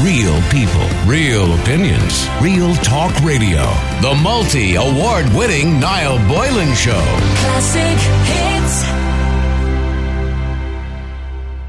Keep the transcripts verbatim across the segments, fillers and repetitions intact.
Real people, real opinions, Real Talk Radio. The multi-award-winning Niall Boylan Show. Classic hits.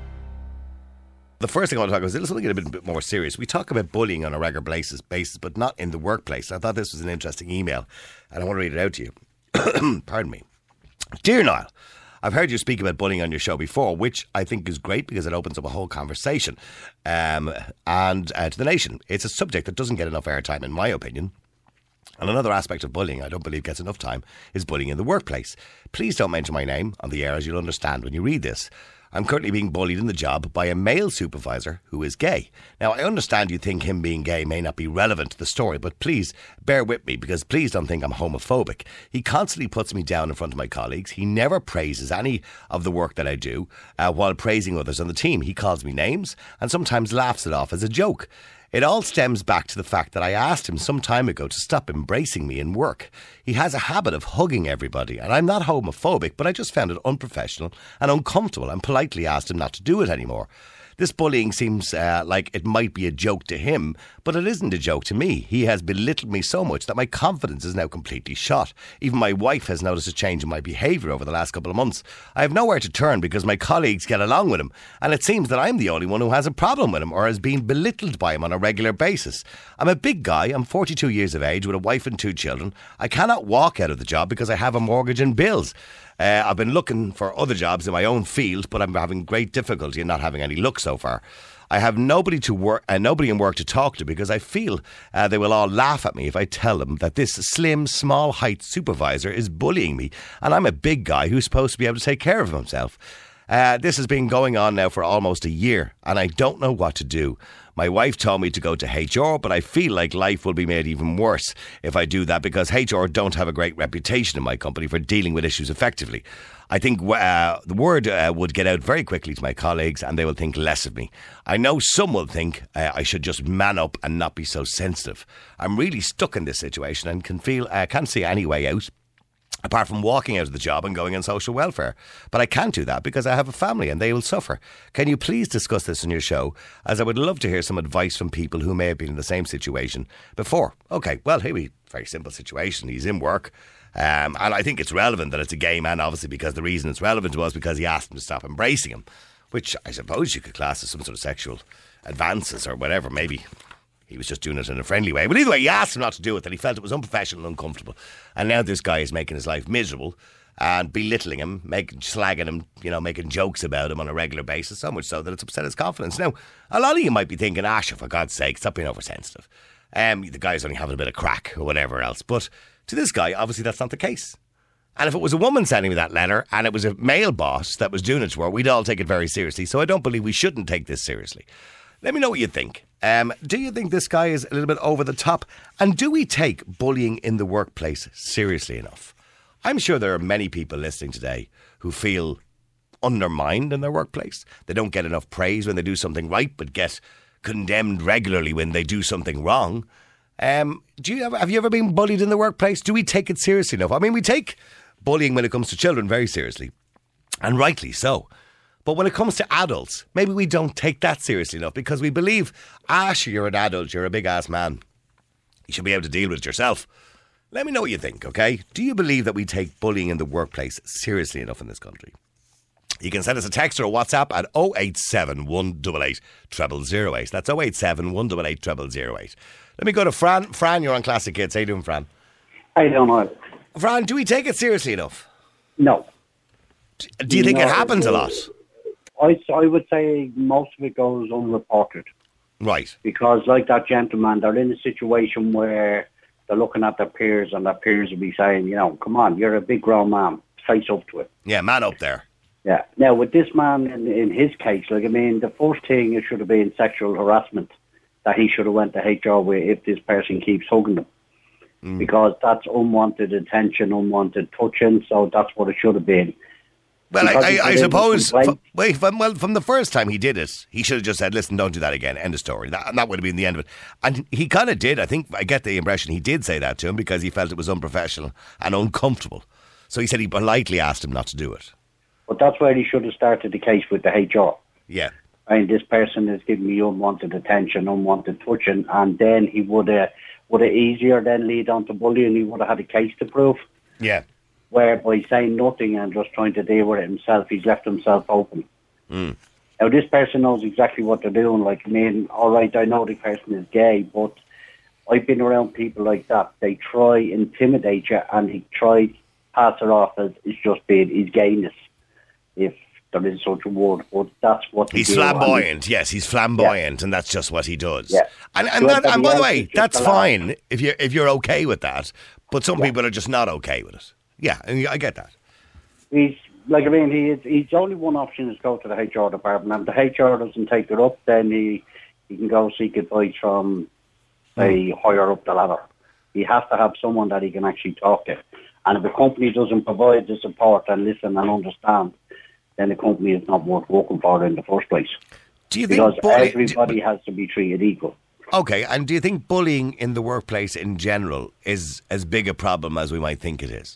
The first thing I want to talk about is something a bit, a bit more serious. We talk about bullying on a regular basis, basis, but not in the workplace. I thought this was an interesting email, and I want to read it out to you. Pardon me. Dear Niall, I've heard you speak about bullying on your show before, which I think is great because it opens up a whole conversation um, and uh, to the nation. It's a subject that doesn't get enough airtime, in my opinion. And another aspect of bullying I don't believe gets enough time is bullying in the workplace. Please don't mention my name on the air, as you'll understand when you read this. I'm currently being bullied in the job by a male supervisor who is gay. Now, I understand you think him being gay may not be relevant to the story, but please bear with me, because please don't think I'm homophobic. He constantly puts me down in front of my colleagues. He never praises any of the work that I do uh, while praising others on the team. He calls me names and sometimes laughs it off as a joke. It all stems back to the fact that I asked him some time ago to stop embracing me in work. He has a habit of hugging everybody, and I'm not homophobic, but I just found it unprofessional and uncomfortable and politely asked him not to do it anymore. This bullying seems uh, like it might be a joke to him, but it isn't a joke to me. He has belittled me so much that my confidence is now completely shot. Even my wife has noticed a change in my behaviour over the last couple of months. I have nowhere to turn because my colleagues get along with him, and it seems that I'm the only one who has a problem with him or has been belittled by him on a regular basis. I'm a big guy. I'm forty-two years of age with a wife and two children. I cannot walk out of the job because I have a mortgage and bills. Uh, I've been looking for other jobs in my own field, but I'm having great difficulty in not having any luck so far. I have nobody to work, uh, nobody in work to talk to because I feel uh, they will all laugh at me if I tell them that this slim, small height supervisor is bullying me, and I'm a big guy who's supposed to be able to take care of himself. Uh, this has been going on now for almost a year, and I don't know what to do. My wife told me to go to H R, but I feel like life will be made even worse if I do that because H R don't have a great reputation in my company for dealing with issues effectively. I think uh, the word uh, would get out very quickly to my colleagues and they will think less of me. I know some will think uh, I should just man up and not be so sensitive. I'm really stuck in this situation and can feel I uh, can't see any way out, apart from walking out of the job and going on social welfare. But I can't do that because I have a family and they will suffer. Can you please discuss this in your show, as I would love to hear some advice from people who may have been in the same situation before. Okay, well, here we very simple situation. He's in work. Um, and I think it's relevant that it's a gay man, obviously, because the reason it's relevant was because he asked him to stop embracing him, which I suppose you could class as some sort of sexual advances or whatever. Maybe he was just doing it in a friendly way. But either way, he asked him not to do it, and he felt it was unprofessional and uncomfortable. And now this guy is making his life miserable and belittling him, making, slagging him, you know, making jokes about him on a regular basis, so much so that it's upset his confidence. Now, a lot of you might be thinking, Asha, for God's sake, stop being oversensitive. Um, the guy's only having a bit of crack or whatever else. But to this guy, obviously that's not the case. And if it was a woman sending me that letter and it was a male boss that was doing it to her, we'd all take it very seriously. So I don't believe we shouldn't take this seriously. Let me know what you think. Um, do you think this guy is a little bit over the top? And do we take bullying in the workplace seriously enough? I'm sure there are many people listening today who feel undermined in their workplace. They don't get enough praise when they do something right, but get condemned regularly when they do something wrong. Um, do you have, have you ever been bullied in the workplace? Do we take it seriously enough? I mean, we take bullying when it comes to children very seriously, and rightly so. But when it comes to adults, maybe we don't take that seriously enough because we believe, ah, sure, you're an adult, you're a big ass man, you should be able to deal with it yourself. Let me know what you think, okay? Do you believe that we take bullying in the workplace seriously enough in this country? You can send us a text or a WhatsApp at oh eight seven, one eight eight, zero zero zero eight. That's oh eight seven, one eight eight, zero zero zero eight. Let me go to Fran. Fran, you're on Classic Hits. How you doing, Fran? I don't know. Fran, do we take it seriously enough? No. Do you think no, it happens a lot? I, I would say most of it goes unreported. Right. Because like that gentleman, they're in a situation where they're looking at their peers and their peers will be saying, you know, come on, you're a big grown man. Face up to it. Yeah, man up there. Yeah. Now, with this man, in, in his case, like, I mean, the first thing it should have been sexual harassment that he should have went to H R with if this person keeps hugging them. Mm. Because that's unwanted attention, unwanted touching, so that's what it should have been. Well, I, I, I suppose, f- wait, from, well, from the first time he did it, he should have just said, listen, don't do that again, end of story. That, and that would have been the end of it. And he kind of did. I think, I get the impression he did say that to him because he felt it was unprofessional and uncomfortable. So he said he politely asked him not to do it. But that's where he should have started the case with the H R. Yeah. and this person is giving me unwanted attention, unwanted touching, and then he would have would have easier then lead on to bullying. He would have had a case to prove. Yeah. Where by saying nothing and just trying to deal with it himself, he's left himself open. Mm. Now, this person knows exactly what they're doing. Like, I mean, all right, I know the person is gay, but I've been around people like that. They try intimidate you, and they try pass it off as it's just being his gayness, if there is such a word. But that's what he he's do. flamboyant. Yes, he's flamboyant, yeah. and that's just what he does. Yeah. And and, So that, and by the way, just that's a laugh. fine if you if you're okay with that. But some Yeah. people are just not okay with it. Yeah, and I get that. He's like I mean, he is, he's only one option is go to the H R department, and if the H R doesn't take it up, then he he can go seek advice from say Hmm. higher up the ladder. He has to have someone that he can actually talk to, and if the company doesn't provide the support and listen and understand, then the company is not worth working for in the first place. Do you think Because bully- everybody do- has to be treated equal. Okay, and do you think bullying in the workplace in general is as big a problem as we might think it is?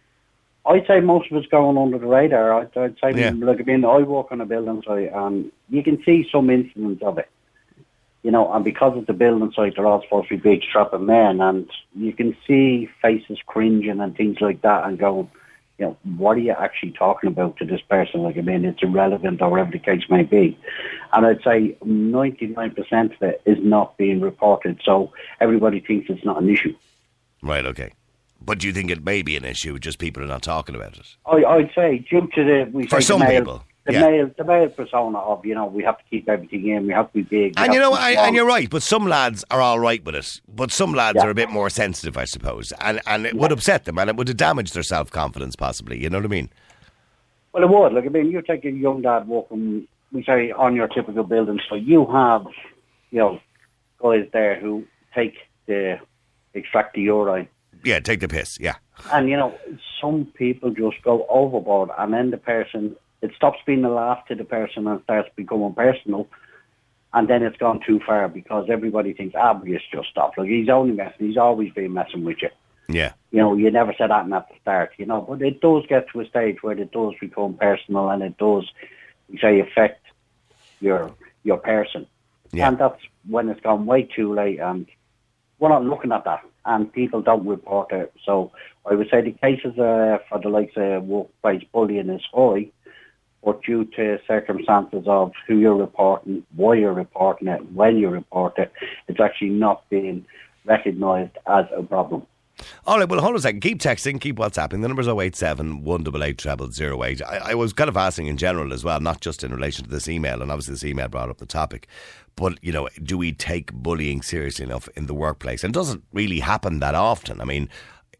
I'd say most of it's going under the radar. I'd, I'd say, Yeah. like, I mean, I work on a building site, and you can see some incidents of it. You know, and because it's a building site, they're all supposed to be big, strapping men, and you can see faces cringing and things like that, and going, you know, what are you actually talking about to this person? Like, I mean, it's irrelevant, or whatever the case may be. And I'd say ninety-nine percent of it is not being reported, so everybody thinks it's not an issue. Right, okay. But do you think it may be an issue, just people are not talking about it? I, I'd say due to the we For say some the male, people, the yeah. male, the male persona of you know we have to keep everything in, we have to be big, we And have you to know, be I, strong. and you're right, but some lads are all right with it. But some lads Yeah. are a bit more sensitive, I suppose. And and it would upset them, and it would damage their self-confidence, possibly. You know what I mean? Well, it would. Like I mean, you take a young dad walking, we say on your typical building, so you have, you know, guys there who take the extract the urine. Yeah, take the piss, yeah. And, you know, some people just go overboard, and then the person, it stops being a laugh to the person and starts becoming personal, and then it's gone too far because everybody thinks, ah, but it's just stop. Like, he's only messing, he's always been messing with you. Yeah. You know, you never said that at the start, you know, but it does get to a stage where it does become personal, and it does, we say, affect your your person. Yeah. And that's when it's gone way too late, and we're not looking at that, and people don't report it. So I would say the cases uh, for the likes of workplace bullying is high, but due to circumstances of who you're reporting, why you're reporting it, when you report it, it's actually not being recognised as a problem. All right, well, hold on a second. Keep texting, keep WhatsApping. The number's oh eight seven, one eight eight, zero zero zero eight. I, I was kind of asking in general as well, not just in relation to this email, and obviously this email brought up the topic, but, you know, do we take bullying seriously enough in the workplace? And it doesn't really happen that often. I mean,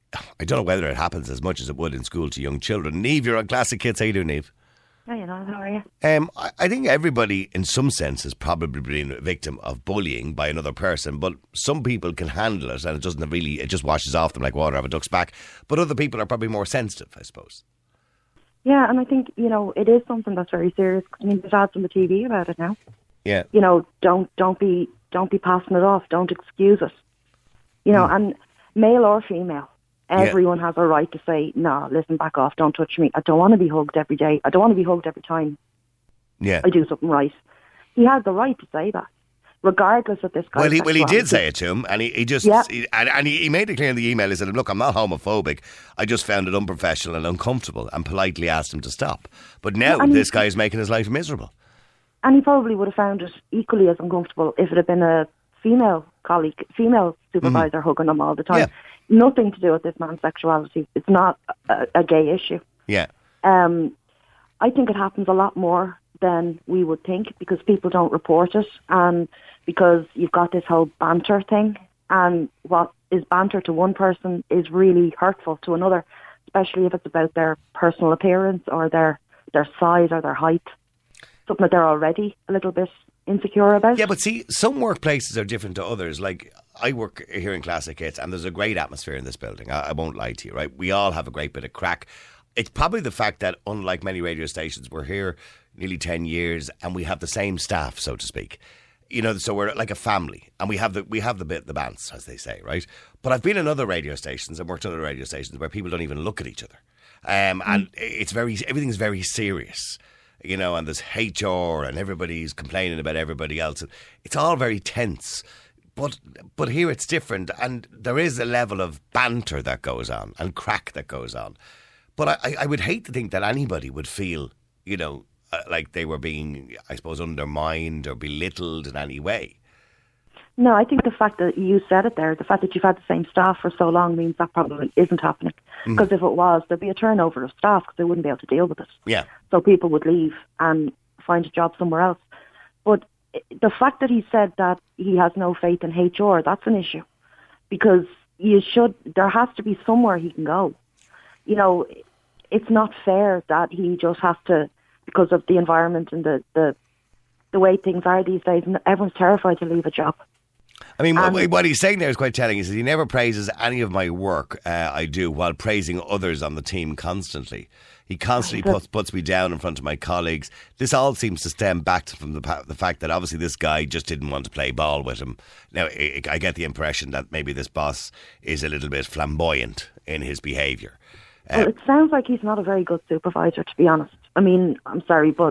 I don't know whether it happens as much as it would in school to young children. Neve, you're on Classic Kids. How you doing, Neve? Hi, you know, how are you? Um, I, I think everybody, in some sense, has probably been a victim of bullying by another person. But some people can handle it, and it doesn't really. It just washes off them like water off a duck's back. But other people are probably more sensitive, I suppose. Yeah, and I think, you know, it is something that's very serious. I mean, there's ads on the T V about it now. Yeah. You know, don't don't be don't be passing it off. Don't excuse it. You know, Mm. and male or female, Yeah. everyone has a right to say, no, listen, back off, don't touch me. I don't want to be hugged every day. I don't want to be hugged every time Yeah. I do something right. He has the right to say that, regardless of this guy's Well, he well he did sexuality. say it to him, and he, he just Yeah. he, and, and he, he made it clear in the email. He said, "Look, I'm not homophobic. I just found it unprofessional and uncomfortable," and politely asked him to stop. But now and he- this guy is making his life miserable. And he probably would have found it equally as uncomfortable if it had been a female colleague, female supervisor hugging him all the time. Yeah. Nothing to do with this man's sexuality. It's not a, a gay issue. Yeah. Um, I think it happens a lot more than we would think because people don't report it, and because you've got this whole banter thing, and what is banter to one person is really hurtful to another, especially if it's about their personal appearance or their, their size or their height, something that they're already a little bit insecure about. Yeah, but see, some workplaces are different to others. Like, I work here in Classic Hits, and there's a great atmosphere in this building. I, I won't lie to you, right? We all have a great bit of crack. It's probably the fact that, unlike many radio stations, we're here nearly ten years, and we have the same staff, so to speak. You know, so we're like a family, and we have the we have the bit the bants, as they say, right? But I've been in other radio stations and worked on other radio stations where people don't even look at each other, um, and it's very everything's very serious. you know, and there's H R and everybody's complaining about everybody else. It's all very tense. But but here it's different, and there is a level of banter that goes on and crack that goes on. But I, I would hate to think that anybody would feel, you know, uh, like they were being, I suppose, undermined or belittled in any way. No, I think the fact that you said it there, the fact that you've had the same staff for so long means that probably isn't happening. Because mm. if it was, there'd be a turnover of staff because they wouldn't be able to deal with it. Yeah. So people would leave and find a job somewhere else. But the fact that he said that he has no faith in H R, that's an issue. Because you should, there has to be somewhere he can go. You know, it's not fair that he just has to, because of the environment and the, the, the way things are these days, everyone's terrified to leave a job. I mean, um, what he's saying there is quite telling. He says he never praises any of my work uh, I do while praising others on the team constantly. He constantly puts, puts me down in front of my colleagues. This all seems to stem back from the, the fact that obviously this guy just didn't want to play ball with him. Now, I, I get the impression that maybe this boss is a little bit flamboyant in his behaviour. Uh, well, it sounds like he's not a very good supervisor, to be honest. I mean, I'm sorry, but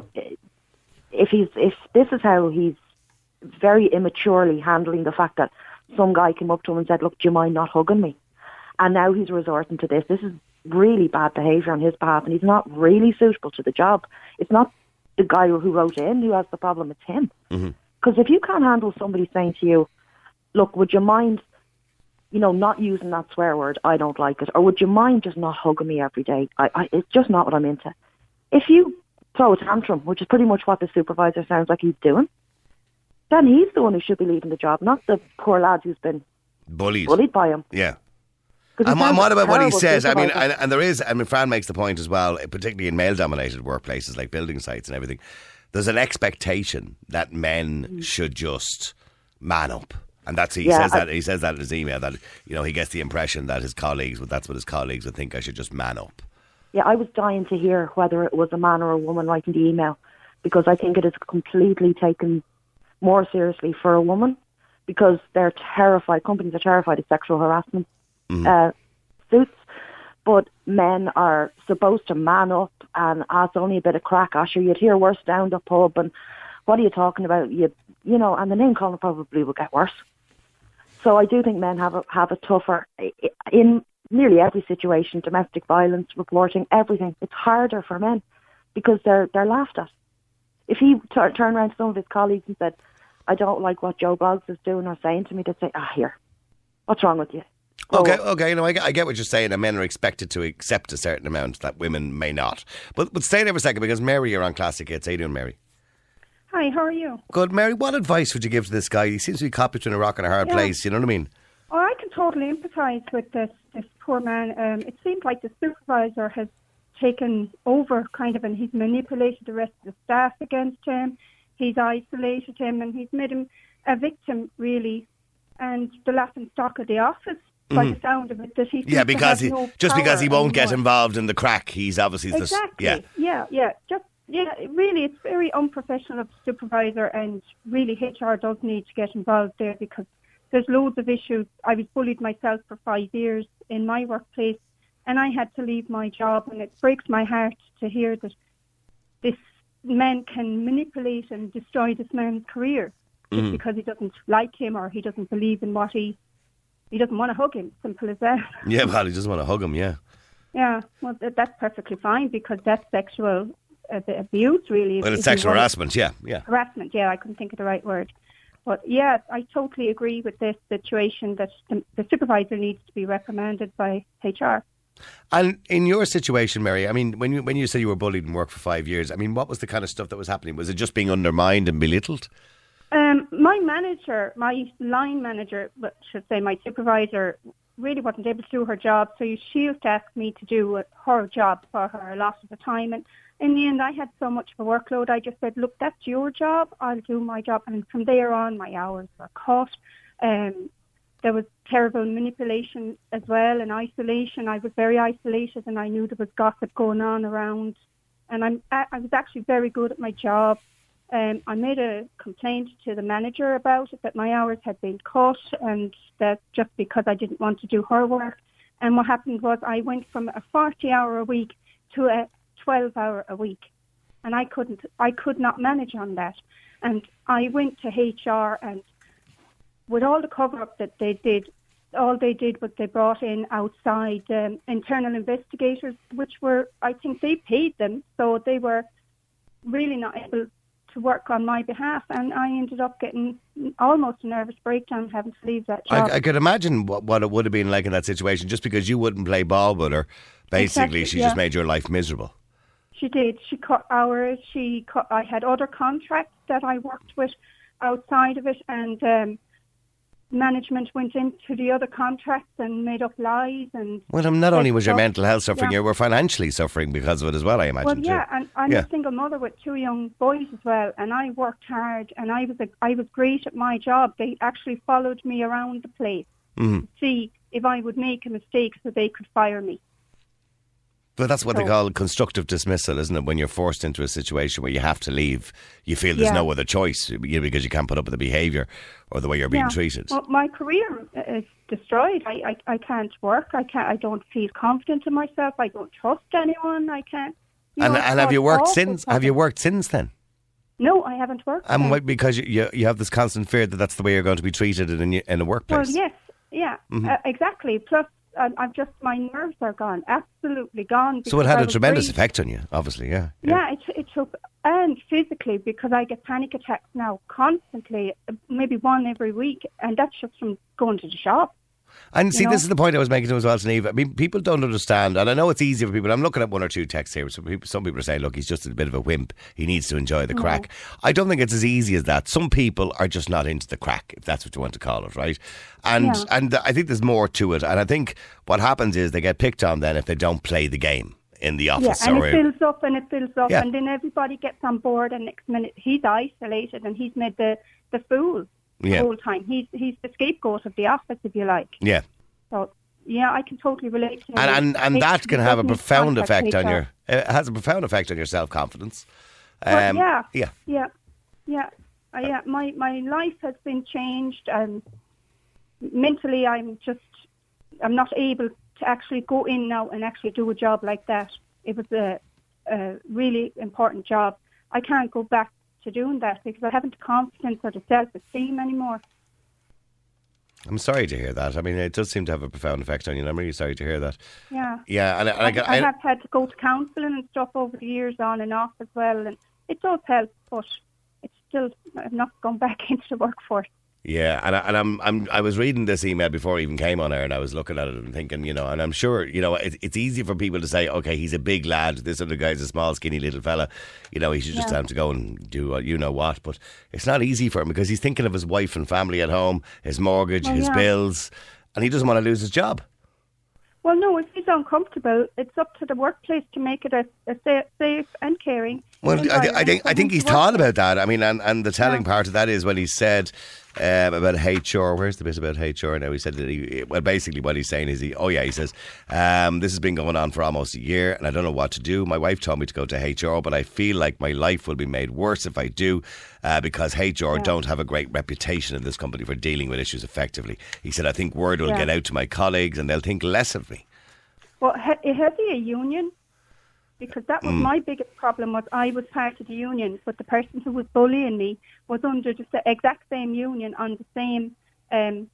if he's if this is how he's very immaturely handling the fact that some guy came up to him and said, look, do you mind not hugging me? And now he's resorting to this. This is really bad behaviour on his behalf, and he's not really suitable to the job. It's not the guy who wrote in who has the problem, it's him. Because mm-hmm. if you can't handle somebody saying to you, look, would you mind, you know, not using that swear word, I don't like it, or would you mind just not hugging me every day? I, I, it's just not what I'm into. If you throw a tantrum, which is pretty much what the supervisor sounds like he's doing, then he's the one who should be leaving the job, not the poor lad who's been bullied, bullied by him. Yeah. And, and what about what he says? I mean, and, and there is, I mean, Fran makes the point as well, particularly in male-dominated workplaces like building sites and everything, there's an expectation that men mm. should just man up. And that's he yeah, says I, that he says that in his email, that, you know, he gets the impression that his colleagues, well, that's what his colleagues would think, I should just man up. Yeah, I was dying to hear whether it was a man or a woman writing the email, because I think it is completely taken more seriously for a woman, because they're terrified, companies are terrified of sexual harassment mm-hmm. uh, suits, but men are supposed to man up and ask only a bit of crack. Asher, you'd hear worse down the pub, and what are you talking about? You, you know, and the name calling probably will get worse. So I do think men have a, have a tougher, in nearly every situation, domestic violence, reporting, everything. It's harder for men because they're they're laughed at. If he t- turned around to some of his colleagues and said, I don't like what Joe Boggs is doing or saying to me, they'd say, ah, here, what's wrong with you? Go okay, up. okay, you know, I get, I get what you're saying, and men are expected to accept a certain amount that women may not. But but stay there for a second, because Mary, you're on Classic Hits. How you doing, Mary? Hi, how are you? Good. Mary, what advice would you give to this guy? He seems to be caught between a rock and a hard yeah. place, you know what I mean? Oh, I can totally empathise with this, this poor man. Um, it seems like the supervisor has taken over, kind of, and he's manipulated the rest of the staff against him. He's isolated him, and he's made him a victim, really, and the laughing stock of the office. By mm. the sound of it, that he yeah, because he no just because he won't anymore. get involved in the crack, he's obviously exactly. The, yeah, yeah, yeah. Just yeah, really, it's very unprofessional of the supervisor, and really, H R does need to get involved there, because there's loads of issues. I was bullied myself for five years in my workplace, and I had to leave my job, and it breaks my heart to hear that this man can manipulate and destroy this man's career just mm. because he doesn't like him or he doesn't believe in what he. He doesn't want to hug him, simple as that. Yeah, well, he doesn't want to hug him, yeah. Yeah, well, th- that's perfectly fine, because that's sexual uh, abuse, really. Well, it's sexual harassment, yeah, yeah. Harassment, yeah, I couldn't think of the right word. But, yeah, I totally agree with this situation that the, the supervisor needs to be reprimanded by H R. And in your situation, Mary, I mean, when you when you said you were bullied in work for five years, I mean, what was the kind of stuff that was happening? Was it just being undermined and belittled? Um, my manager, my line manager, but should say my supervisor, really wasn't able to do her job. So she used to ask me to do her job for her a lot of the time. And in the end, I had so much of a workload. I just said, look, that's your job. I'll do my job. And from there on, my hours were cut. Um, there was terrible manipulation as well, and isolation. I was very isolated, and I knew there was gossip going on around. And I'm, I was actually very good at my job. Um, I made a complaint to the manager about it, that my hours had been cut, and that just because I didn't want to do her work. And what happened was I went from a forty hour a week to a twelve hour a week. and I couldn't, I could not manage on that. And I went to H R, and with all the cover-up that they did, all they did was they brought in outside um, internal investigators, which were, I think they paid them, so they were really not able to work on my behalf, and I ended up getting almost a nervous breakdown having to leave that job. I, I could imagine what, what it would have been like in that situation, just because you wouldn't play ball with her. Basically, Exactly, she yeah. just made your life miserable. She did. She cut hours. She cut, I had other contracts that I worked with outside of it, and um, management went into the other contracts and made up lies. And Well, um, not only was your stuff. mental health suffering, Yeah. you were financially suffering because of it as well, I imagine. Well, yeah, too. and I'm Yeah. a single mother with two young boys as well, and I worked hard, and I was a, I was great at my job. They actually followed me around the place Mm-hmm. to see if I would make a mistake so they could fire me. But that's what they So- call constructive dismissal, isn't it? When you're forced into a situation where you have to leave, you feel there's Yeah. no other choice you know, because you can't put up with the behaviour or the way you're being Yeah. treated. Well, my career is destroyed. I, I, I can't work. I can't. I don't feel confident in myself. I don't trust anyone. I can't. You and know, it's and have you all worked awful since? Have you stuff. worked since then? No, I haven't worked. And since. why- because you, you you have this constant fear that that's the way you're going to be treated in a, in a Well, workplace. yes, yeah, Mm-hmm. uh, exactly. Plus, um, I'm just my nerves are gone, absolutely gone. So it because had I a was tremendous great. effect on you, obviously. Yeah. Yeah, it, it took, and physically, because I get panic attacks now constantly, uh, maybe one every week, and that's just from going to the shop. And see, know? this is the point I was making to as well, Niamh. I mean, people don't understand, and I know it's easy for people. I'm looking at one or two texts here. Some people, some people are saying, look, he's just a bit of a wimp. He needs to enjoy the crack. I don't think it's as easy as that. Some people are just not into the crack, if that's what you want to call it, right? And Yeah. and I think there's more to it. And I think what happens is they get picked on then if they don't play the game in the Yeah, office. and or it builds up and it builds up, Yeah. and then everybody gets on board, and next minute he's isolated and he's made the, the fool Yeah. the whole time. He's he's the scapegoat of the office, if you like. yeah. So, yeah, I can totally relate to And, and, and He- that he can have a doesn't profound contact effect H on R. your, it has a profound effect on your self-confidence. But Um, yeah, Yeah. yeah, yeah, uh, yeah. My my life has been changed, and mentally, I'm just I'm not able to actually go in now and actually do a job like that. It was a, a really important job. I can't go back to doing that because I haven't the confidence or the self-esteem anymore. I'm sorry to hear that. I mean, it does seem to have a profound effect on you, and I'm really sorry to hear that. Yeah. Yeah, and, I- and I, I, get- I I, have had to go to counselling and stuff over the years on and off as well, and it does help, but it's still, I'm not going back into the workforce. yeah, and, I, and I'm, I'm, I was reading this email before I even came on air, and I was looking at it and thinking, you know, and I'm sure, you know, it, it's easy for people to say, okay, he's a big lad, this other guy's a small, skinny little fella, you know, he should just Yeah. tell him to go and do uh, you know what, but it's not easy for him because he's thinking of his wife and family at home, his mortgage, Oh, his yeah. bills, and he doesn't want to lose his job. Well, no, if he's uncomfortable, it's up to the workplace to make it a, a sa- safe and caring Well, I, th- I environment think for I him think to he's work thought in. about that. I mean, and, and the telling Yeah. part of that is when he said um, about H R. Where's the bit about H R now? He said that he, well, basically what he's saying is he, oh yeah, he says um, this has been going on for almost a year, and I don't know what to do. My wife told me to go to H R, but I feel like my life will be made worse if I do, uh, because H R Yeah. don't have a great reputation in this company for dealing with issues effectively. He said, I think word will Yeah. get out to my colleagues, and they'll think less of me. Well, ha- has he a union? Because that was my biggest problem, was I was part of the union, but the person who was bullying me was under the sa- exact same union on the same um,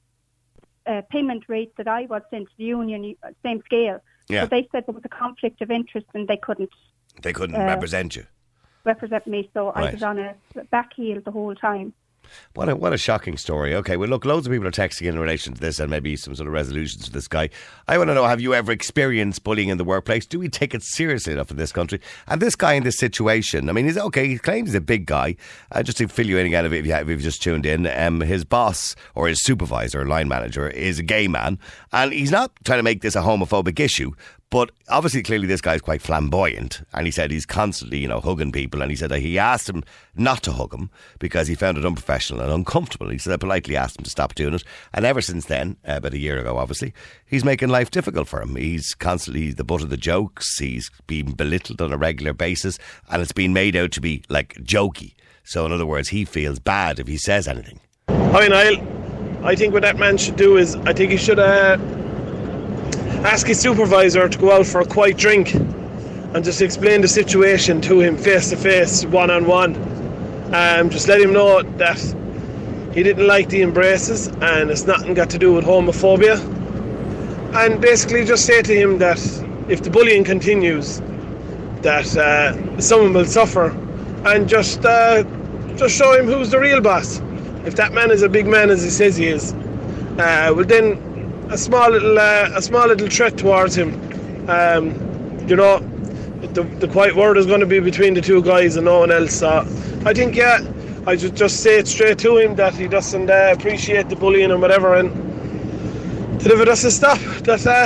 uh, payment rate that I was into the union, uh, same scale. Yeah. So they said there was a conflict of interest and they couldn't They couldn't Uh, represent you. represent me, so I Right. was on a back heel the whole time. What a what a shocking story. Okay, well, look, loads of people are texting in relation to this and maybe some sort of resolutions for this guy. I want to know, have you ever experienced bullying in the workplace? Do we take it seriously enough in this country? And this guy in this situation, I mean, he's okay, he claims he's a big guy. Uh, just to fill you in again, if, you have, if you've just tuned in, um, his boss or his supervisor or line manager is a gay man. And he's not trying to make this a homophobic issue. But obviously, clearly, this guy's quite flamboyant. And he said he's constantly, you know, hugging people. And he said that he asked him not to hug him because he found it unprofessional and uncomfortable. He said I politely asked him to stop doing it. And ever since then, uh, about a year ago, obviously, he's making life difficult for him. He's constantly the butt of the jokes. He's being belittled on a regular basis. And it's been made out to be, like, jokey. So, in other words, he feels bad if he says anything. Hi Niall, I think what that man should do is, I think he should uh, ask his supervisor to go out for a quiet drink and just explain the situation to him face to face, one on one. Um, just let him know that he didn't like the embraces and it's nothing got to do with homophobia. And basically just say to him that if the bullying continues, that uh, someone will suffer, and just uh, just show him who's the real boss. If that man is a big man as he says he is, uh, well then a small little uh, a small little threat towards him. Um, you know, the, the quiet word is going to be between the two guys and no one else. So I think, yeah, I just just say it straight to him that he doesn't uh, appreciate the bullying and whatever, and that if it doesn't stop, that uh,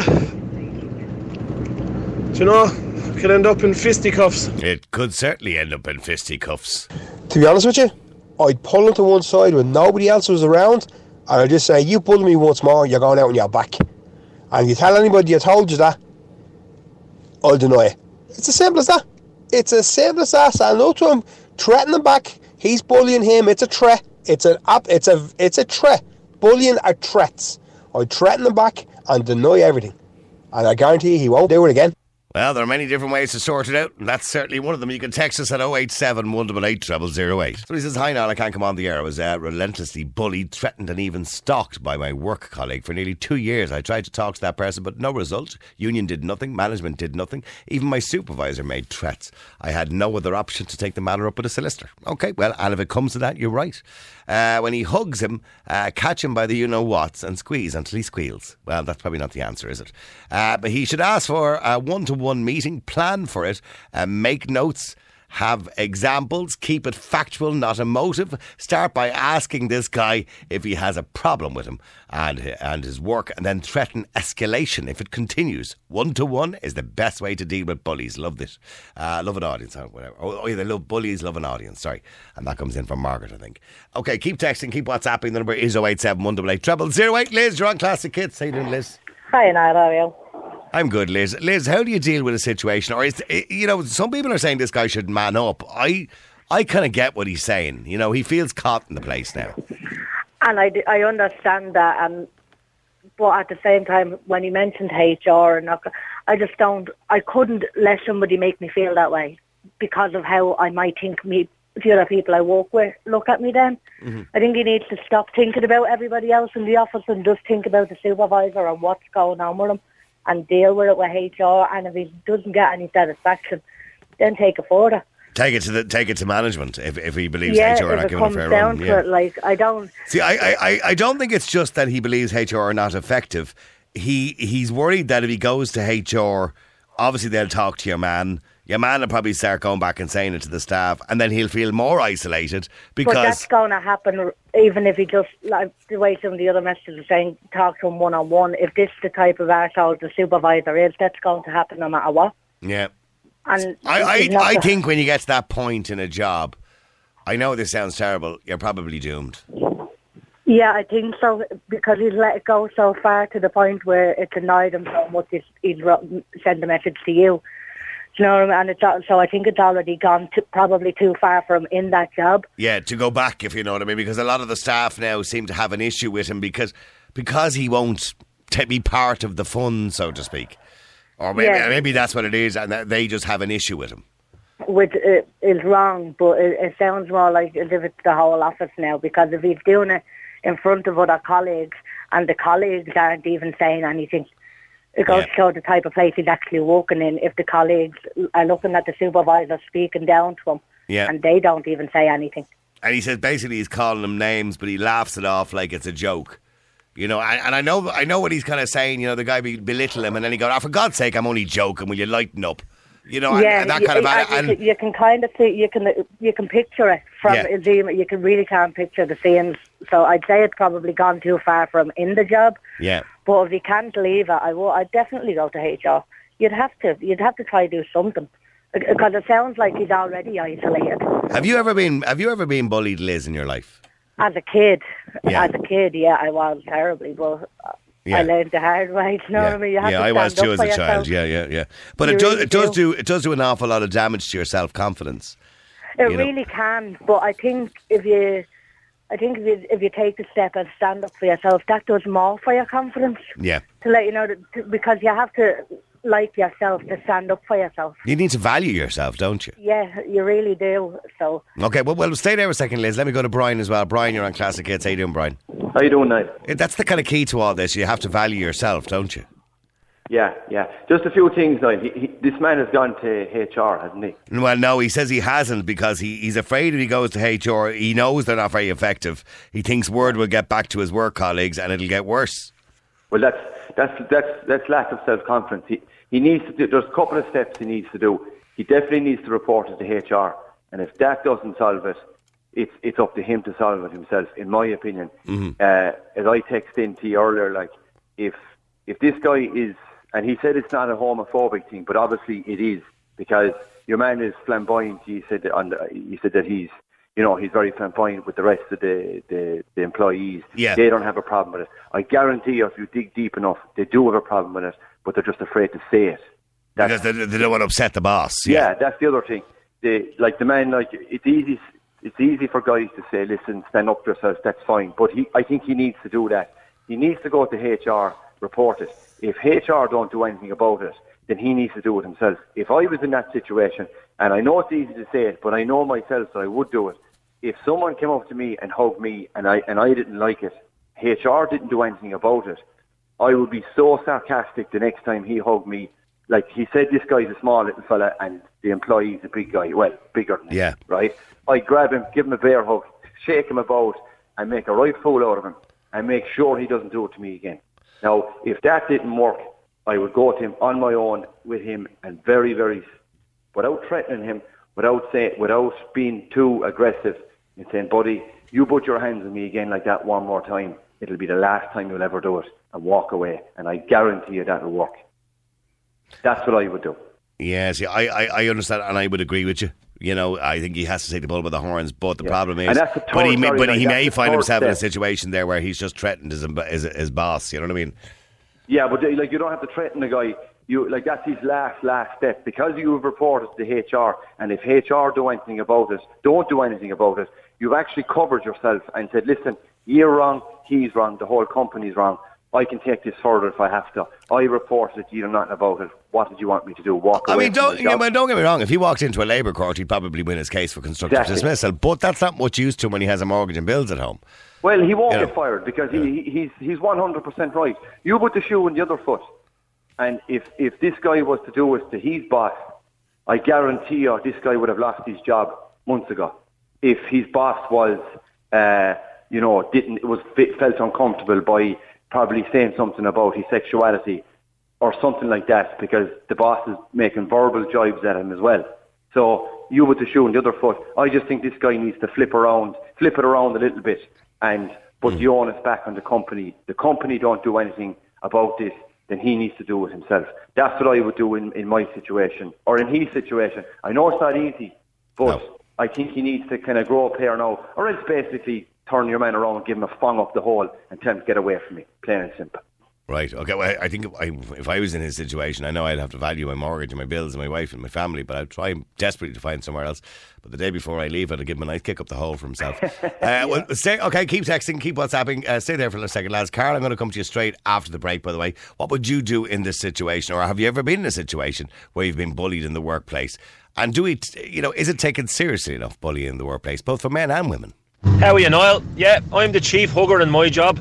you know, could end up in fisticuffs. It could certainly end up in fisticuffs. To be honest with you, I'd pull him to one side when nobody else was around, and I'd just say, you bully me once more, you're going out on your back. And you tell anybody I told you that, I'll deny it. It's as simple as that. It's as simple as that. Stand up to him, threaten him back. He's bullying him. It's a threat. It's an app. It's a. It's a threat. Bullying are threats. I threaten him back and deny everything, and I guarantee you he won't do it again. Well, there are many different ways to sort it out, and that's certainly one of them. You can text us at oh eight seven, one eight eight, zero zero zero eight. So he says, hi Niall, I can't come on the air. I was uh, relentlessly bullied, threatened and even stalked by my work colleague for nearly two years. I tried to talk to that person, but no result. Union did nothing, management did nothing. Even my supervisor made threats. I had no other option to take the matter up with a solicitor. OK, well, and if it comes to that, you're right. Uh, when he hugs him, uh, catch him by the you-know-whats and squeeze until he squeals. Well, that's probably not the answer, is it? Uh, but he should ask for a one-to-one meeting, plan for it, uh, make notes, have examples, keep it factual, not emotive. Start by asking this guy if he has a problem with him and, and his work, and then threaten escalation if it continues. One-to-one is the best way to deal with bullies. Love this. Uh, love an audience or whatever. Oh, oh, yeah, they love bullies, love an audience. Sorry. And that comes in from Margaret, I think. OK, keep texting, keep WhatsApping. The number is oh eight seven, one eight eight, zero zero zero eight. Liz, you're on Classic Hits. How you doing, Liz? Hi, Niall, how are you? I'm good, Liz. Liz, how do you deal with a situation? Or, is you know, some people are saying this guy should man up. I I kind of get what he's saying. You know, he feels caught in the place now. And I, I understand that. And, but at the same time, when he mentioned H R, and I just don't, I couldn't let somebody make me feel that way because of how I might think me, the other people I work with look at me then. Mm-hmm. I think he needs to stop thinking about everybody else in the office and just think about the supervisor and what's going on with him, and deal with it with H R. And if he doesn't get any satisfaction, then take it further. Take it to the take it to management if if he believes yeah, H R are not giving a fair run. Yeah, Yeah. It, like I don't see. I, I, I don't think it's just that he believes H R are not effective. He he's worried that if he goes to H R, obviously they'll talk to your man. Your man will probably start going back and saying it to the staff, and then he'll feel more isolated because. But that's going to happen even if he just, like the way some of the other messages are saying, talk to him one on one. If this is the type of arsehole the supervisor is, that's going to happen no matter what. Yeah. And I I, I think when you get to that point in a job, I know this sounds terrible, you're probably doomed. Yeah, I think so, because he's let it go so far to the point where it's annoyed him so much he's, he's sent a message to you. You know what I mean? And it's, so I think it's already gone to, probably too far for him in that job. Yeah, to go back, if you know what I mean, because a lot of the staff now seem to have an issue with him because because he won't t- be part of the fun, so to speak. Or maybe, yeah. maybe that's what it is, and they just have an issue with him. Which is wrong, but it, it sounds more like as if it's the whole office now, because if he's doing it in front of other colleagues and the colleagues aren't even saying anything, it goes yeah. to show the type of place he's actually working in if the colleagues are looking at the supervisor speaking down to him yeah. and they don't even say anything. And he says basically he's calling them names, but he laughs it off like it's a joke. You know, and, and I know I know what he's kind of saying, you know, the guy be belittle him and then he go, oh, for God's sake, I'm only joking, will you lighten up? You know, yeah, and, and that kind you, of... And, and, you can kind of see, you can you can picture it from yeah. a Zoom, you can really can't picture the scenes. So I'd say it's probably gone too far from in the job. Yeah. But if he can't leave it, I will, I'd definitely go to H R. You'd have to, you'd have to try to do something. Because it sounds like he's already isolated. Have you ever been, have you ever been bullied, Liz, in your life? As a kid, yeah. as a kid, yeah, I was terribly, but... Yeah. I learned the hard way. You know yeah. what I mean? You have yeah, to I was too as a yourself. child. Yeah, yeah, yeah. But you it does, really it does do. do, it does do an awful lot of damage to your self confidence. It you know? really can. But I think if you, I think if you, if you take the step and stand up for yourself, that does more for your confidence. Yeah. To let you know, that, to, because you have to like yourself to stand up for yourself. You need to value yourself, don't you? Yeah, you really do. So. Okay, well, well, stay there a second, Liz. Let me go to Brian as well. Brian, you're on Classic Hits. How you doing, Brian? How you doing, Niall? That's the kind of key to all this. You have to value yourself, don't you? Yeah, yeah. Just a few things, Niall. He, he, this man has gone to H R, hasn't he? Well, no, he says he hasn't because he, he's afraid if he goes to H R, he knows they're not very effective. He thinks word will get back to his work colleagues and it'll get worse. Well, that's that's that's that's lack of self-confidence. He, he needs to do, there's a couple of steps he needs to do. He definitely needs to report it to H R, and if that doesn't solve it, it's it's up to him to solve it himself, in my opinion. Mm-hmm. Uh, as I texted in to you earlier, like, if if this guy is, and he said it's not a homophobic thing, but obviously it is, because your man is flamboyant. He said that on the, he said that he's, you know, he's very flamboyant with the rest of the, the, the employees. Yeah. They don't have a problem with it. I guarantee you, if you dig deep enough, they do have a problem with it, but they're just afraid to say it. That's, because they, they don't want to upset the boss. Yeah, Yeah, that's the other thing. They, like the man, like it's easy. It's easy for guys to say, "Listen, stand up for yourself." That's fine, but he, I think he needs to do that. He needs to go to H R, report it. If H R don't do anything about it, then he needs to do it himself. If I was in that situation, and I know it's easy to say it, but I know myself that I would do it. If someone came up to me and hugged me, and I and I didn't like it, H R didn't do anything about it, I would be so sarcastic the next time he hugged me. Like he said, this guy's a small little fella, and the employee's a big guy. Well, bigger than him, Yeah. right? I grab him, give him a bear hug, shake him about, and make a right fool out of him, and make sure he doesn't do it to me again. Now, if that didn't work, I would go to him on my own with him, and very, very, without threatening him, without say, without being too aggressive, and saying, "Buddy, you put your hands on me again like that one more time, it'll be the last time you'll ever do it," and walk away. And I guarantee you that'll work. That's what I would do. yeah. See, I, I, I understand, and I would agree with you. You know, I think he has to take the bull by the horns. But the Yeah. problem is, And that's the but he third- may, sorry, but like, he that's may the find third himself in a step. situation there where he's just threatened his his, his boss. You know what I mean? Yeah, but like you don't have to threaten the guy. You like that's his last last step, because you've reported to H R, and if H R do anything about it, don't do anything about it. You've actually covered yourself and said, "Listen, you're wrong, he's wrong, the whole company's wrong. I can take this further if I have to. I reported it, you know nothing about it. What did you want me to do? Walk I away mean, from don't my you know, job?" man, don't get me wrong. If he walked into a labour court, he'd probably win his case for constructive Exactly. dismissal. But that's not much use to him when he has a mortgage and bills at home. Well, he won't You know. get fired because he, he he's he's one hundred percent right. You put the shoe on the other foot, and if if this guy was to do it to his boss, I guarantee you this guy would have lost his job months ago. If his boss was, uh, you know, didn't was felt uncomfortable by probably saying something about his sexuality or something like that, because the boss is making verbal jibes at him as well. So you with the shoe on the other foot. I just think this guy needs to flip around, flip it around a little bit, and put Mm. the onus back on the company. The company don't do anything about this, then he needs to do it himself. That's what I would do in, in my situation, or in his situation. I know it's not easy, but No. I think he needs to kind of grow up here now, or else basically turn your man around and give him a fang up the hole and tell him to get away from me, plain and simple. Right. Okay. Well, I think if I, if I was in his situation, I know I'd have to value my mortgage and my bills and my wife and my family, but I'd try desperately to find somewhere else. But the day before I leave, I'd give him a nice kick up the hole for himself. uh, well, stay, okay, keep texting, keep WhatsApping. Uh, stay there for a second, lads. Carl, I'm going to come to you straight after the break, by the way. What would you do in this situation? Or have you ever been in a situation where you've been bullied in the workplace? And do we, you know, is it taken seriously enough, bullying in the workplace, both for men and women? How are you, Niall? Yeah, I'm the chief hugger in my job.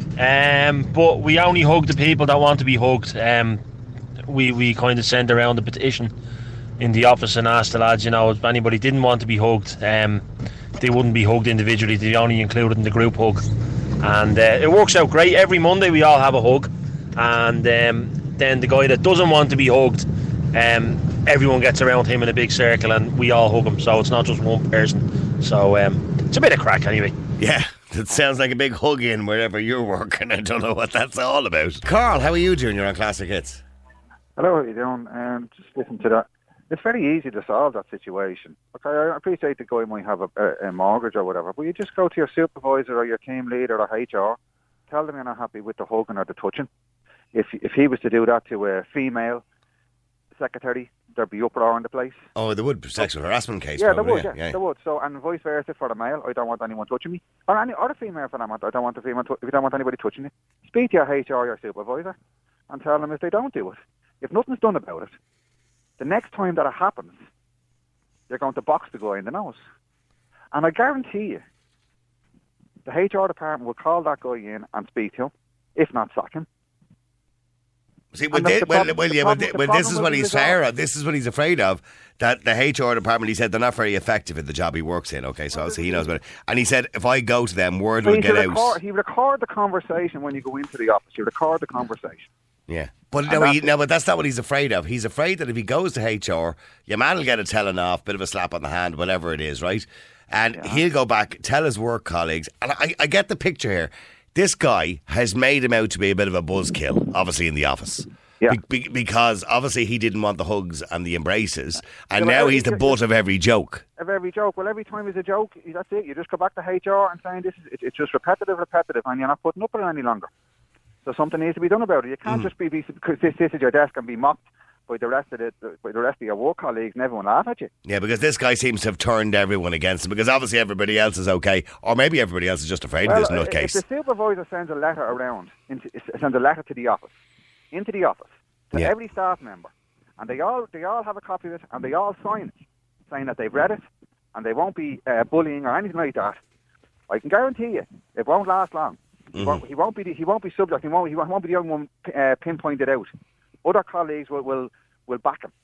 Um, but we only hug the people that want to be hugged. Um, we we kind of send around a petition in the office and ask the lads, you know, if anybody didn't want to be hugged, um, they wouldn't be hugged individually. They only included in the group hug, and uh, it works out great. Every Monday we all have a hug, and um, then the guy that doesn't want to be hugged, um, everyone gets around him in a big circle, and we all hug him. So it's not just one person. So um, it's a bit of crack anyway. Yeah. It sounds like a big hug in wherever you're working. I don't know what that's all about. Carl, how are you doing? You're on Classic Hits. Hello, how are you doing? Um, just listen to that. It's very easy to solve that situation. Okay, I appreciate the guy might have a, a, a mortgage or whatever, but you just go to your supervisor or your team leader or H R, tell them you're not happy with the hugging or the touching. If if he was to do that to a female secretary, there'd be uproar in the place. Oh, there would be sexual harassment case. Yeah, probably, there would. Yeah, yeah, yeah. there would. So, and vice versa for the male. I don't want anyone touching me, or any other female for that matter. I don't want the female. To, if you don't want anybody touching you, speak to your H R, your supervisor, and tell them if they don't do it. If nothing's done about it, the next time that it happens, you're going to box the guy in the nose. And I guarantee you, the H R department will call that guy in and speak to him, if not sack him. See, well, they, the well, problem- well, the yeah, well, problem- they- the well, this problem is will what be he's resolved. fair of. This is what he's afraid of. That the H R department, he said, they're not very effective in the job he works in. Okay, so obviously he knows about it. And he said, if I go to them, word So will he get should out. record, he record the conversation when you go into the office. You record the conversation. Yeah, but And no, he, that's- no, but that's not what he's afraid of. He's afraid that if he goes to H R, your man will get a telling off, bit of a slap on the hand, whatever it is, right? And he'll go back, tell his work colleagues. And I, I get the picture here. This guy has made him out to be a bit of a buzzkill, obviously in the office. Yeah. Be- be- because obviously he didn't want the hugs and the embraces, and Yeah, now well, he's the it's butt just- of every joke. Of every joke. Well, every time is a joke. That's it. You just go back to H R and saying this is it, it's just repetitive, repetitive, and you're not putting up with it any longer. So something needs to be done about it. You can't Mm. just be, be sit, sit at your desk and be mocked by the rest of the by the rest of your work colleagues and everyone laugh at you. Yeah, because this guy seems to have turned everyone against him, because obviously everybody else is okay, or maybe everybody else is just afraid Well, of this if nutcase. the supervisor sends a letter around, into, sends a letter to the office, into the office, to Yeah. every staff member, and they all they all have a copy of it, and they all sign it, saying that they've read it, and they won't be uh, bullying or anything like that. I can guarantee you, it won't last long. He, Mhm. won't, he won't be the, he won't be subject. He won't he won't be the only one uh, pinpointed out. Other colleagues will will, will back him.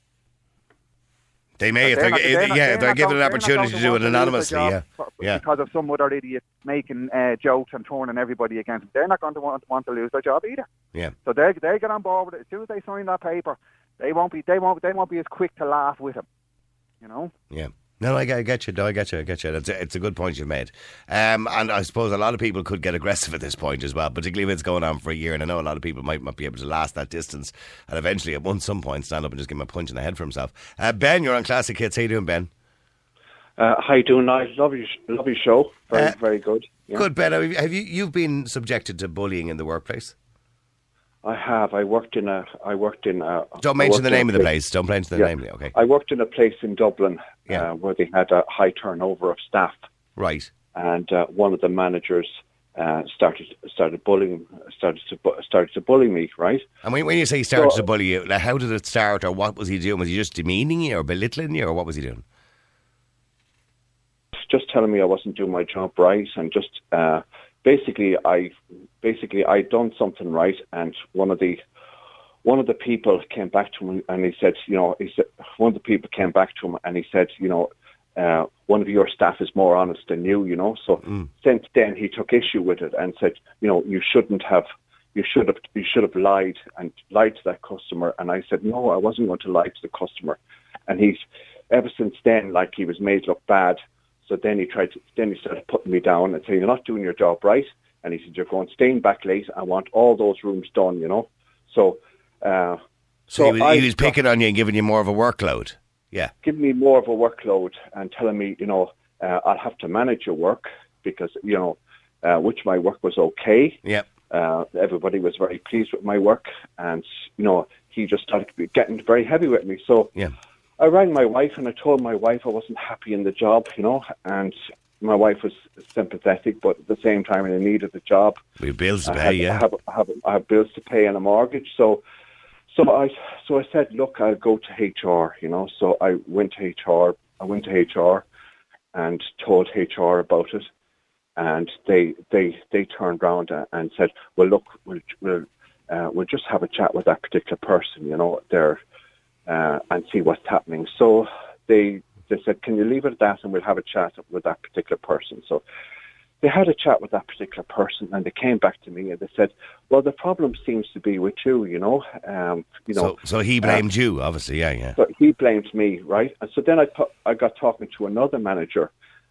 They may, if They're they're, not- if- they're not- yeah, they're if they're not given going- an they're not opportunity going to do want it lose their anonymously, yeah. job for- yeah. Because of some other idiot making uh, jokes and turning everybody against them. They're not going to want, want to lose their job either. Yeah. So they they get on board with it. As soon as they sign that paper, they won't be they won't they won't be as quick to laugh with him. You know. Yeah. No, I get, I get you. No, I get you. I get you. It's a, it's a good point you've made. Um, and I suppose a lot of people could get aggressive at this point as well, particularly if it's going on for a year. And I know a lot of people might not be able to last that distance and eventually at one some point stand up and just give him a punch in the head for himself. Uh, Ben, you're on Classic Hits. How you doing, Ben? Uh, how you doing, Niall? Lovely, lovely show. Very, Uh, very good. Yeah. Good, Ben. Have you, have you you've been subjected to bullying in the workplace? I have. I worked in a. I worked in a. Don't I mention worked the in a name of the place. Don't mention the Yeah. name. Okay. I worked in a place in Dublin Yeah. uh, where they had a high turnover of staff, Right. and uh, one of the managers uh, started started bullying started to bu- started to bully me. Right. And when, when you say he started So- to bully you, like, how did it start, or what was he doing? Was he just demeaning you or belittling you, or what was he doing? Just telling me I wasn't doing my job right, and just uh, basically I basically I done something right, and one of the one of the people came back to me and he said, you know, he said one of the people came back to him and he said, you know, uh, one of your staff is more honest than you, you know. So Mm. since then he took issue with it and said, you know, you shouldn't have. You should have you should have lied and lied to that customer. And I said, no, I wasn't going to lie to the customer. And he's ever since then, like, he was made look bad. So then he tried to, then he started putting me down and saying, you're not doing your job right. And he said, you're going staying back late. I want all those rooms done, you know. So uh, So, so he, was, I he was picking on you and giving you more of a workload. Yeah. giving me more of a workload and telling me, you know, uh, I'll have to manage your work because, you know, uh, which my work was okay. Yep. Uh, everybody was very pleased with my work, and you know, he just started getting very heavy with me. So Yeah. I rang my wife and I told my wife I wasn't happy in the job, you know, and my wife was sympathetic, but at the same time I needed the job. We have bills to I pay, had, yeah. I have, I have, I have bills to pay and a mortgage. So, so I, so I said, look, I'll go to H R, you know. So I went to H R. I went to H R and told H R about it, and they they they turned around and said, well, look, we'll we'll uh, we'll just have a chat with that particular person, you know, there, uh, and see what's happening. So they they said, can you leave it at that, and we'll have a chat with that particular person. So they had a chat with that particular person, and they came back to me and they said, well, the problem seems to be with you, you know. Um, you know. So, so he blamed you, obviously, yeah, yeah. So he blamed me, right? And so then I, th- I got talking to another manager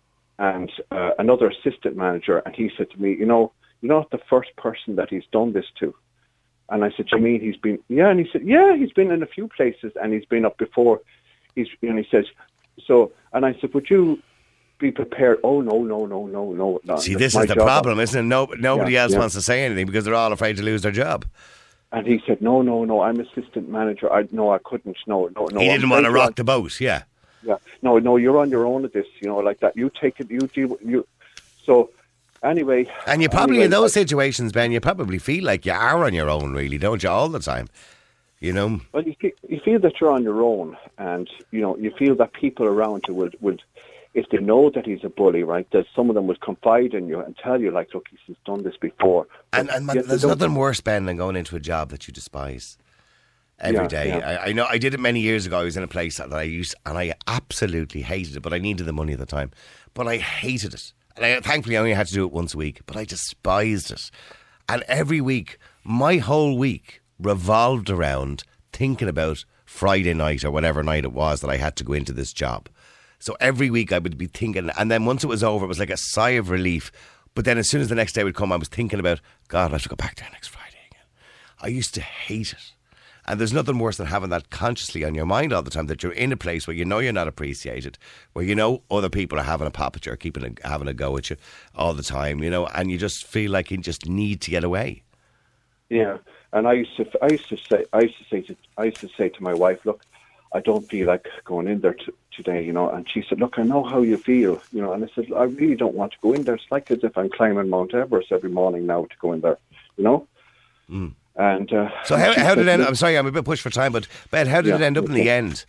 and uh, another assistant manager, and he said to me, you know, you're not the first person that he's done this to. And I said, you mean he's been, yeah, and he said, yeah, he's been in a few places and he's been up before. He's, and he says, so, and I said, would you be prepared? Oh, no, no, no, no, no. no See, that's this my is the job. problem, isn't it? No, nobody Yeah, else yeah. wants to say anything because they're all afraid to lose their job. And he said, no, no, no, I'm assistant manager. I No, I couldn't. No, no, no. He I'm didn't want to very rock glad- the boat, yeah. Yeah, no, no, you're on your own at this, you know, like that. You take it, you deal, you. So, anyway. And you probably, anyway, in those I- situations, Ben, you probably feel like you are on your own, really, don't you, all the time? You know? Well, you feel, you feel that you're on your own, and, you know, you feel that people around you would, would, if they know that he's a bully, right, that some of them would confide in you and tell you, like, look, he's done this before. And, and man, Yet they there's don't- nothing worse, Ben, than going into a job that you despise. Every Yeah, day. yeah. I, I know I did it many years ago. I was in a place that I used, and I absolutely hated it, but I needed the money at the time. But I hated it. And I, thankfully, I only had to do it once a week, but I despised it. And every week, my whole week revolved around thinking about Friday night or whatever night it was that I had to go into this job. So every week I would be thinking, and then once it was over, it was like a sigh of relief. But then as soon as the next day would come, I was thinking about, God, I have to go back there next Friday again. I used to hate it. And there's nothing worse than having that consciously on your mind all the time, that you're in a place where you know you're not appreciated, where you know other people are having a pop at you or keeping a, having a go at you all the time, you know, and you just feel like you just need to get away. Yeah, and I used to, I used to say, I used to say to, I used to say to my wife, look, I don't feel like going in there t- today, you know. And she said, look, I know how you feel, you know. And I said, I really don't want to go in there. It's like as if I'm climbing Mount Everest every morning now to go in there, you know. Mm. And uh, so how, she how did said, it end? "Look, I'm sorry, I'm a bit pushed for time, but Ben, how did Yeah, it end up in okay. the end?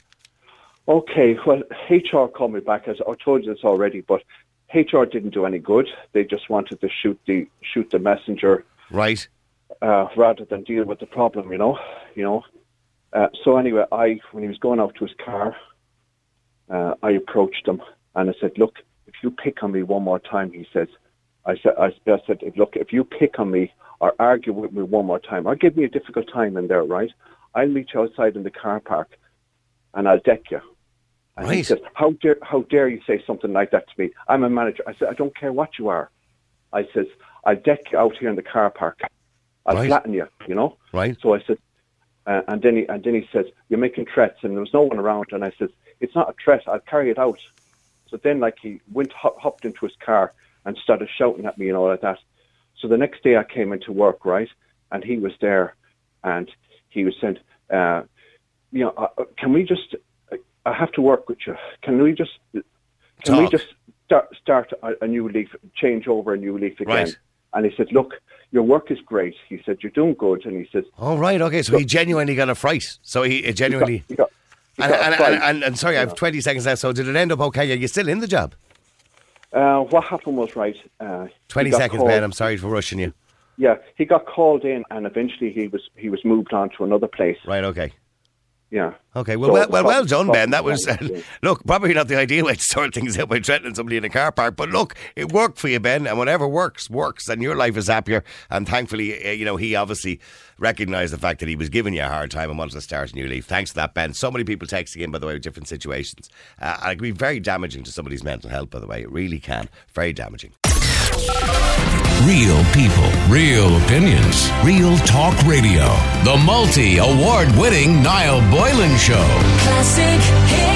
Okay, well, H R called me back. As I told you this already, but H R didn't do any good. They just wanted to shoot the shoot the messenger, right? Uh, rather than deal with the problem, you know. You know. Uh, so anyway, I when he was going out to his car, uh, I approached him and I said, "Look, if you pick on me one more time," he says, "I said, I, I said, look, if you pick on me or argue with me one more time, or give me a difficult time in there, right? I'll meet you outside in the car park, and I'll deck you." And he Right. said, how dare, how dare you say something like that to me? I'm a manager. I said, I don't care what you are. I says, I'll deck you out here in the car park. I'll Right. flatten you, you know? Right. So I said, uh, and then he and then he says, you're making threats, and there was no one around. And I said, it's not a threat. I'll carry it out. So then, like, he went hop, hopped into his car and started shouting at me and all like that. So the next day I came into work, right, and he was there, and he was saying, uh, you know, uh, can we just? I have to work with you. Can we just? Can Talk. we just start start a, a new leaf, change over a new leaf again? Right. And he said, look, your work is great. He said, you're doing good. And he says, Oh, right, okay, so he genuinely got a fright. So he it genuinely... he got, he and, got a and, fright. and, and, and sorry, I have twenty seconds left, so did it end up okay? Are you still in the job? Uh, what happened was, right, uh, twenty he got seconds, called- Ben, I'm sorry for rushing you. Yeah, he got called in, and eventually he was he was moved on to another place. Right, okay. Yeah. Okay, well, So well, the well, well problem- done, Ben. That was, problem- look, probably not the ideal way to sort things out by threatening somebody in a car park, but look, it worked for you, Ben, and whatever works, works, and your life is happier, and thankfully, uh, you know, he obviously recognised the fact that he was giving you a hard time and wanted to start a new leaf. Thanks for that, Ben. So many people texting in, by the way, with different situations. Uh, and it can be very damaging to somebody's mental health, by the way. It really can. Very damaging. Real people, real opinions, real talk radio. The multi-award winning Niall Boylan Show. Classic hit